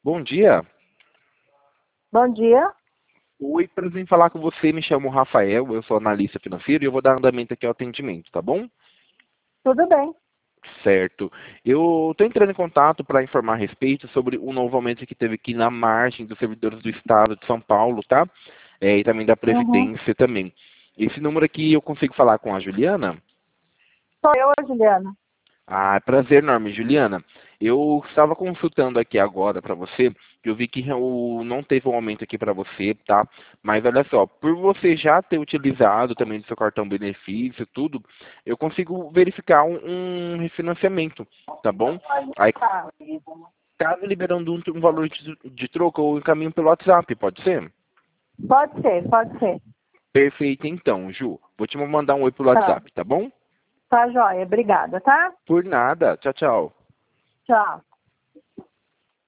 Bom dia. Bom dia. Oi, prazer em falar com você. Me chamo Rafael, eu sou analista financeiro e eu vou dar andamento aqui ao atendimento, tá bom? Tudo bem. Certo. Eu estou entrando em contato para informar a respeito sobre o novo aumento que teve aqui na margem dos servidores do Estado de São Paulo, tá? E também da Uhum. Previdência também. Esse número aqui eu consigo falar com a Juliana? Sou eu, Juliana. Ah, prazer enorme, Juliana. Eu estava consultando aqui agora para você, que eu vi que não teve um aumento aqui para você, tá? Mas olha só, por você já ter utilizado também do seu cartão benefício, tudo, eu consigo verificar um refinanciamento, tá bom? Aí, caso liberando um valor de troco, eu encaminho pelo WhatsApp, pode ser? Pode ser, pode ser. Perfeito, então, Ju. Vou te mandar um oi pelo Tá. WhatsApp, tá bom? Tá joia. Obrigada, tá? Por nada. Tchau, tchau. Tchau.